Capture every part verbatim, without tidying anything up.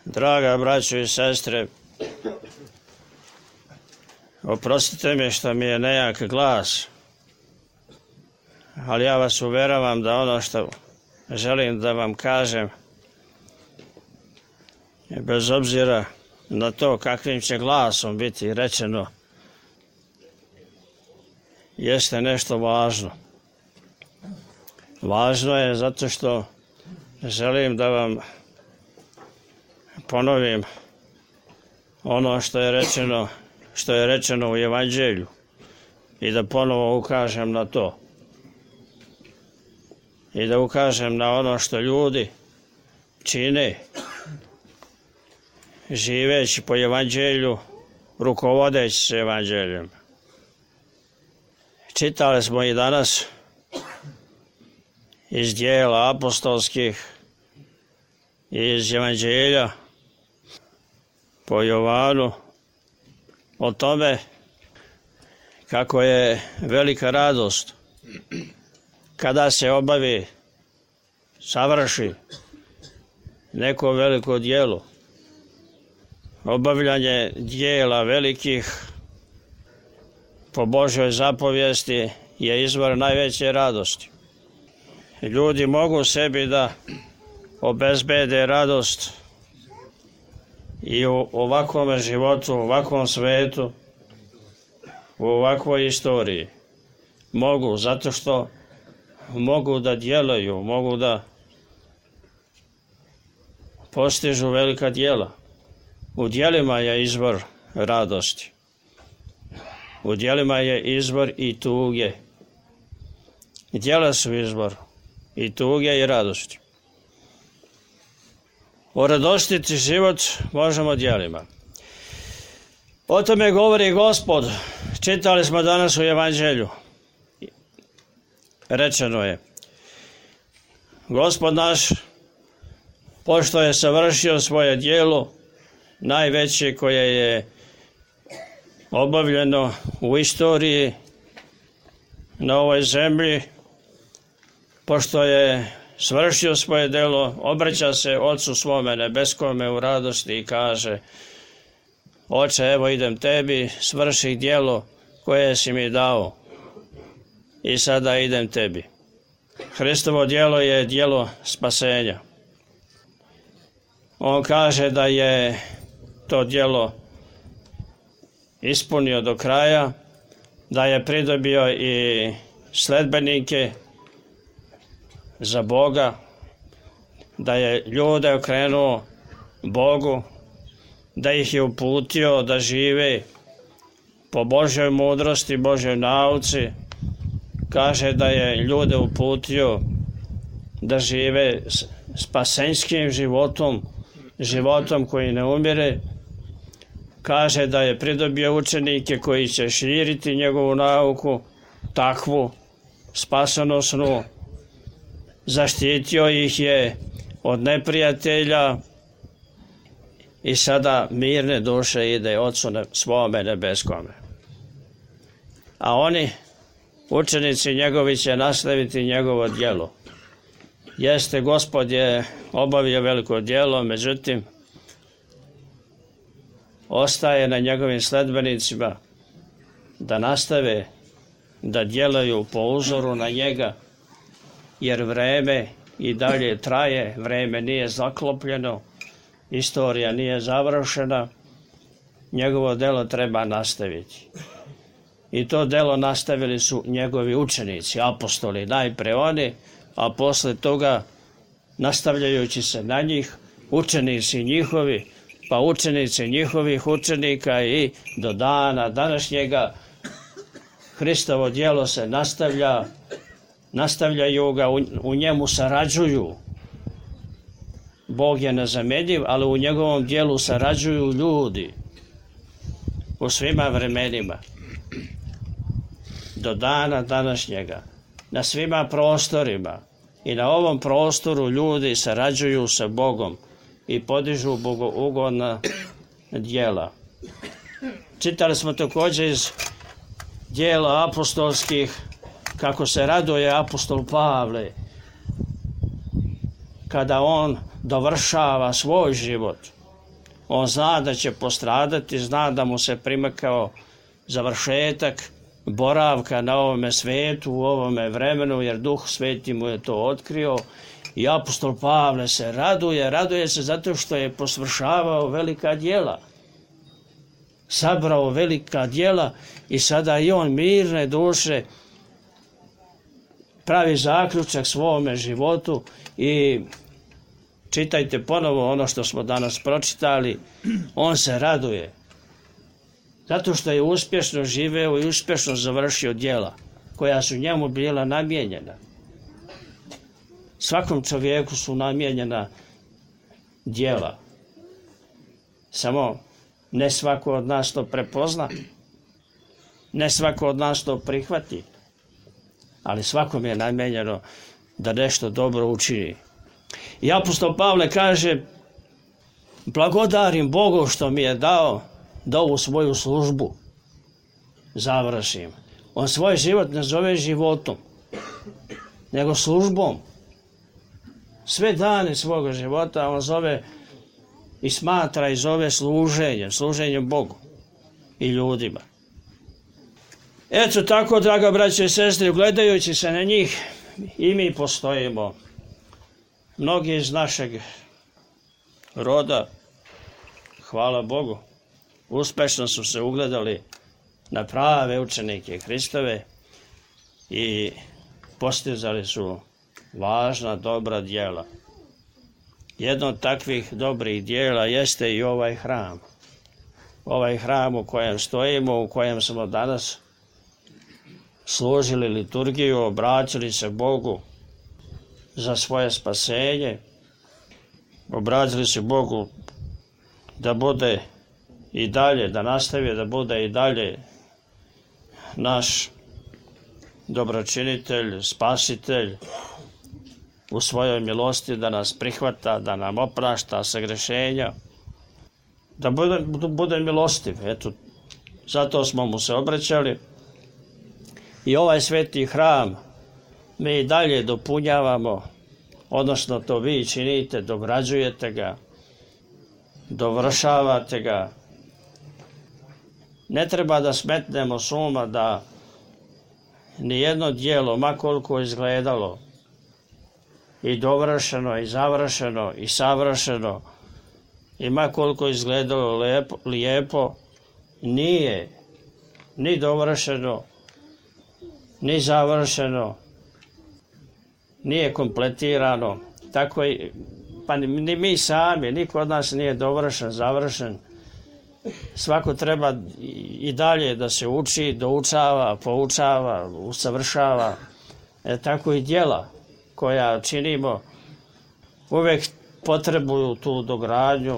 Draga braćo i sestre, oprostite mi što mi je nejak glas, ali ja vas uveravam da ono što želim da vam kažem, bez obzira na to kakvim će glasom biti rečeno, jeste nešto važno. Važno je zato što želim da vam ponovim ono što je rečeno, što je rečeno u Evanđelju i da ponovo ukažem na to. I da ukažem na ono što ljudi čine živeći po Evanđelju, rukovodeći se Evanđeljem. Čitali smo i danas iz dijela apostolskih i iz Evanđelja po Jovanu o tome kako je velika radost kada se obavi, savrši neko veliko djelo. Obavljanje djela velikih po Božjoj zapovijesti je izvor najveće radosti. Ljudi mogu sebi da obezbede radost i u ovakvom životu, u ovakvom svetu, u ovakvoj istoriji. Mogu, zato što mogu da djeluju, mogu da postižu velika djela. U djelima je izvor radosti. U djelima je izvor i tuge. Djela su izvor i tuge i radosti. Oradostiti život možemo djelima. O tome govori Gospod. Čitali smo danas u Evanđelju. Rečeno je: Gospod naš, pošto je savršio svoje djelo, najveće koje je obavljeno u istoriji na ovoj zemlji, pošto je svršio svoje djelo, obraća se Otcu svome nebeskome u radosti i kaže: Oče, evo idem tebi, svrši djelo koje si mi dao i sada idem tebi. Hristovo djelo je djelo spasenja. On kaže da je to djelo ispunio do kraja, da je pridobio i sledbenike za Boga, da je ljude okrenuo Bogu, da ih je uputio da žive po Božjoj mudrosti, Božjoj nauci. Kaže da je ljude uputio da žive spasenjskim životom, životom koji ne umire. Kaže da je pridobio učenike koji će širiti njegovu nauku, takvu spasonosnu. Zaštitio ih je od neprijatelja i sada mirne duše ide Otcu svome nebeskome. A oni, učenici njegovi, će nastaviti njegovo djelo. Jeste, Gospod je obavio veliko djelo, međutim, ostaje na njegovim sledbenicima da nastave da djeluju po uzoru na njega, jer vreme i dalje traje, vreme nije zaklopljeno, istorija nije završena, njegovo djelo treba nastaviti. I to djelo nastavili su njegovi učenici, apostoli, najpre oni, a posle toga, nastavljajući se na njih, učenici njihovi, pa učenici njihovih učenika i do dana današnjega Hristovo djelo se nastavlja, nastavljaju ga, u, u njemu sarađuju. Bog je nezamjenjiv, ali u njegovom djelu sarađuju ljudi u svima vremenima. Do dana današnjega, na svima prostorima i na ovom prostoru ljudi sarađuju sa Bogom i podižu bogougodna djela. Čitali smo također iz djela apostolskih kako se raduje apostol Pavle kada on dovršava svoj život On zna da će postradati, zna da mu se primakao završetak boravka na ovome svetu, u ovome vremenu, jer Duh Sveti mu je to otkrio. I apostol Pavle se raduje, raduje se zato što je posvršavao velika djela. Sabrao velika djela i sada i on mirne duše pravi zaključak svome životu i čitajte ponovo ono što smo danas pročitali. On se raduje zato što je uspješno živeo i uspješno završio djela koja su njemu bila namijenjena. Svakom čovjeku su namijenjena djela. Samo ne svako od nas to prepozna, ne svako od nas to prihvati, ali svakom je namijenjeno da nešto dobro učini. I apostol Pavle kaže, blagodarim Bogu što mi je dao da ovu svoju službu završim. On svoj život ne zove životom, nego službom. Sve dane svoga života on zove i smatra i zove služenjem, služenjem Bogu i ljudima. Eto tako, draga braće i sestre, gledajući se na njih, i mi postojimo. Mnogi iz našeg roda, hvala Bogu, uspešno su se ugledali na prave učenike Hristove i postizali su važna, dobra djela. Jedno od takvih dobrih djela jeste i ovaj hram. Ovaj hram u kojem stojimo, u kojem smo danas služili liturgiju, obraćali se Bogu za svoje spasenje, obratili se Bogu da bude i dalje, da nastavi da bude i dalje naš dobročinitelj, spasitelj, u svojoj milosti da nas prihvata, da nam oprašta sagrešenja, da bude, bude milostiv. Eto, zato smo mu se obraćali. I ovaj sveti hram mi i dalje dopunjavamo, odnosno to vi činite, dograđujete ga, dovršavate ga. Ne treba da smetnemo s uma da nijedno djelo, ma koliko izgledalo, i dovršeno, i završeno, i savršeno, i ma koliko izgledalo lijepo, lijepo, nije ni dovršeno, ni završeno, nije kompletirano. Tako i, pa ni mi sami, niko od nas nije dovršen, završen. Svako treba i dalje da se uči, doučava, poučava, usavršava. E, tako i djela koja činimo uvijek potrebuju tu dogradnju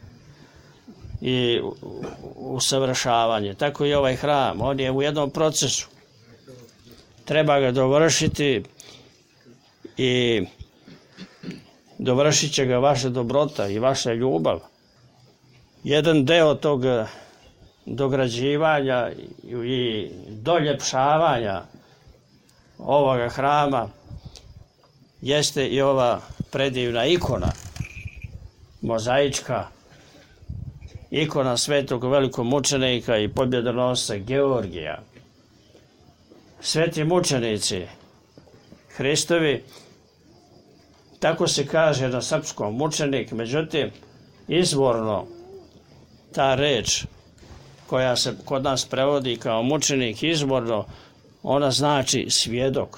i usavršavanje. Tako i ovaj hram, on je u jednom procesu. Treba ga dovršiti i dovršit će ga vaša dobrota i vaša ljubav. Jedan deo tog dograđivanja i doljepšavanja ovoga hrama jeste i ova predivna ikona, mozaička ikona svetog velikog mučenika i pobjedonosca Georgija. Sveti mučenici Hristovi, tako se kaže na srpskom mučenik, međutim, izvorno ta reč koja se kod nas prevodi kao mučenik, izvorno ona znači svjedok.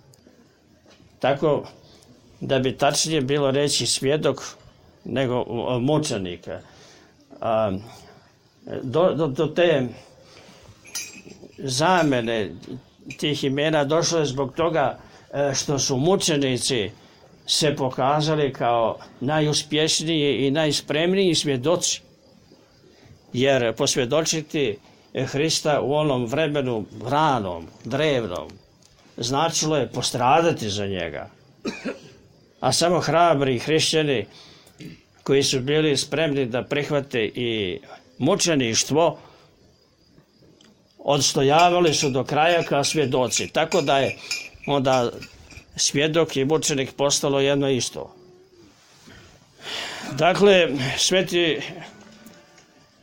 Tako da bi tačnije bilo reći svjedok nego mučenika. Do, do, do te zamene tih imena došlo je zbog toga što su mučenici se pokazali kao najuspješniji i najspremniji svjedoci. Jer posvjedočiti Hrista u onom vremenu ranom, drevnom, značilo je postradati za njega. A samo hrabri hrišćani koji su bili spremni da prihvate i mučeništvo, odstojavali su do kraja kao svjedoci. Tako da je onda svjedok i mučenik postalo jedno isto. Dakle, sveti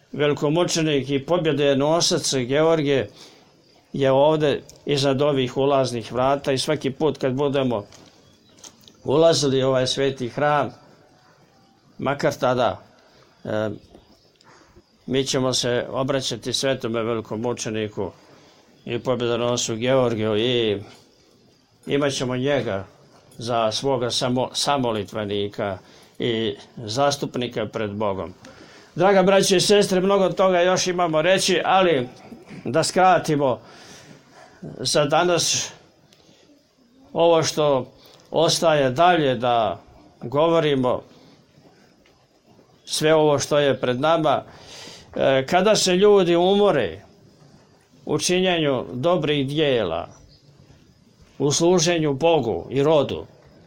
velikomučenik i pobjedonosac Georgije je ovde iznad ovih ulaznih vrata i svaki put kad budemo ulazili u ovaj sveti hram, makar tada, e, mi ćemo se obraćati svetome velikomučeniku i pobjedonosu Georgiju i imat ćemo njega za svoga samo, samolitvenika i zastupnika pred Bogom. Draga braće i sestre, mnogo toga još imamo reći, ali da skratimo za danas ovo što ostaje dalje da govorimo, sve ovo što je pred nama. Kada se ljudi umore u činjenju dobrih dijela, u služenju Bogu i rodu,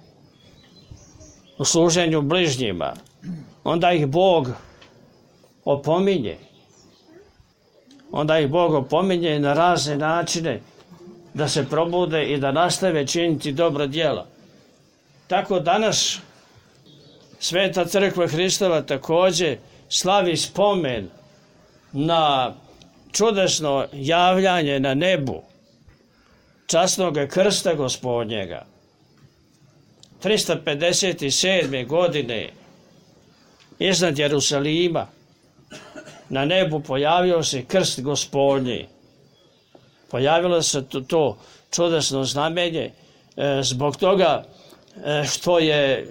u služenju bližnjima, onda ih Bog opominje. Onda ih Bog opominje na razne načine da se probude i da nastave činiti dobra djela. Tako danas Sveta crkva Hristova također slavi spomen na čudesno javljanje na nebu časnog krsta Gospodnjega. trista pedeset sedme. godine iznad Jerusalima na nebu pojavio se krst Gospodnji. Pojavilo se to, to čudesno znamenje e, zbog toga e, što je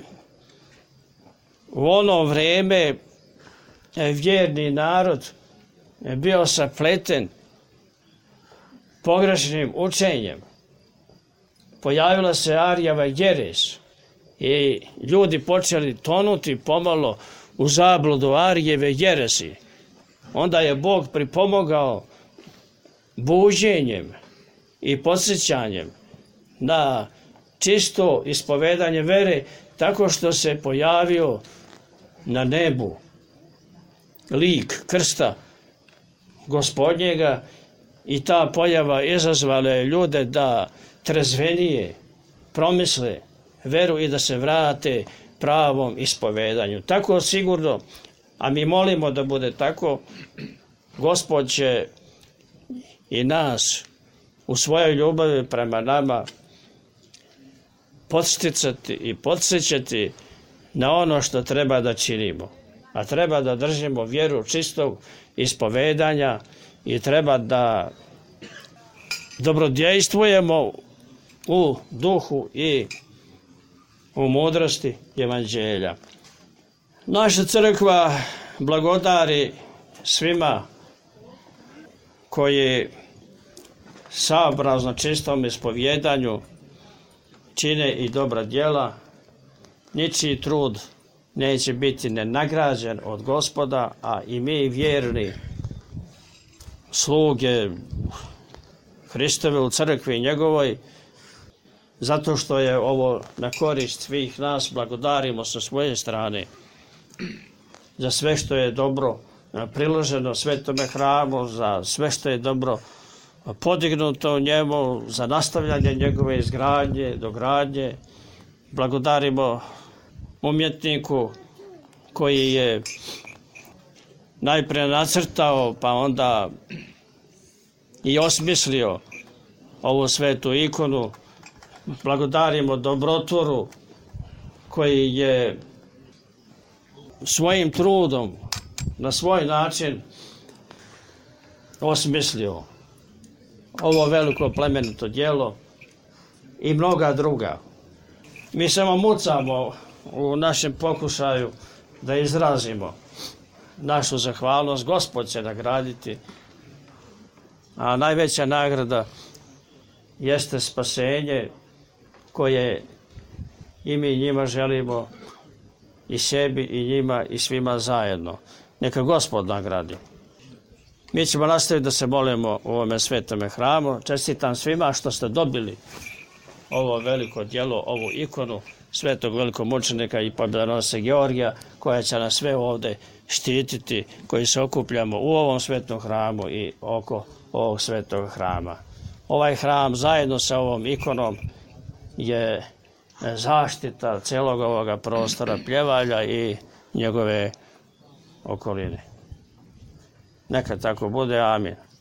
u ono vrijeme e, vjerni narod je bio sapleten pogrešnim učenjem. Pojavila se Arijeva jeres i ljudi počeli tonuti pomalo u zabludu Arijeve jeresi. Onda je Bog pripomogao buđenjem i podsjećanjem na čisto ispovedanje vere, tako što se pojavio na nebu lik krsta Gospodnjega i ta pojava izazvala je ljude da trezvenije promisle veru i da se vrate pravom ispovedanju. Tako sigurno, a mi molimo da bude tako, Gospod će i nas u svojoj ljubavi prema nama podsticati i podsjećati na ono što treba da činimo. A treba da držimo vjeru čistog ispovedanja i treba da dobrodejstvujemo u duhu i u mudrosti evanđelja. Naša crkva blagodari svima koji saobrazno čistom ispovjedanju čine i dobra djela. Ničiji trud neće biti nenagrađen od Gospoda, a i mi vjerni sluge Hristove u crkvi njegovoj, zato što je ovo na korist svih nas, blagodarimo sa svoje strane za sve što je dobro priloženo svetome hramu, za sve što je dobro podignuto u njemu, za nastavljanje njegove izgradnje, dogradnje. Blagodarimo umjetniku koji je najprije nacrtao, pa onda i osmislio ovu svetu ikonu. Blagodarimo dobrotvoru koji je svojim trudom na svoj način osmislio ovo veliko plemenito djelo i mnoga druga. Mi samo mucamo u našem pokušaju da izrazimo našu zahvalnost. Gospod će nagraditi, a najveća nagrada jeste spasenje koje i mi njima želimo, i sebi i njima i svima zajedno. Neka Gospod nagradi. Mi ćemo nastaviti da se molimo u ovome svetome hramu. Čestitam svima što ste dobili ovo veliko djelo, ovu ikonu svetog velikomučenika i pobjedonosa Georgija, koja će nas sve ovdje štititi, koji se okupljamo u ovom svetom hramu i oko ovog svetog hrama. Ovaj hram zajedno sa ovom ikonom je zaštita celog ovoga prostora Pljevalja i njegove okoline. Neka tako bude, amin.